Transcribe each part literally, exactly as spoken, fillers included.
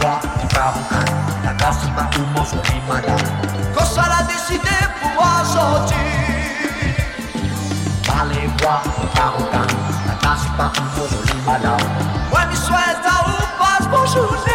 voir, Carocan, la casse pas tout mon sourire, madame. Quand ça l'a décidé pour sortir. Allez voir, Carocan, la casse pas tout mon sourire, madame. Ouais, mais souhaite à où passe mon journée.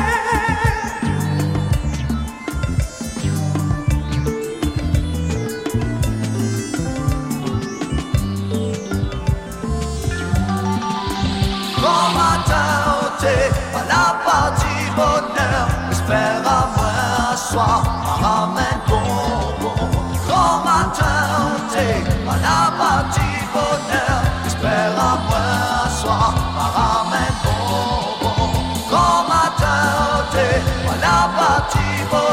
Grand matin, t'es à la partie bonheur. Espère à moi un soir, ramène bonbon. Grand matin, t'es à la partie bonheur. Espère à moi un soir, ramène bonbon. Grand matin, t'es à la partie bonheur.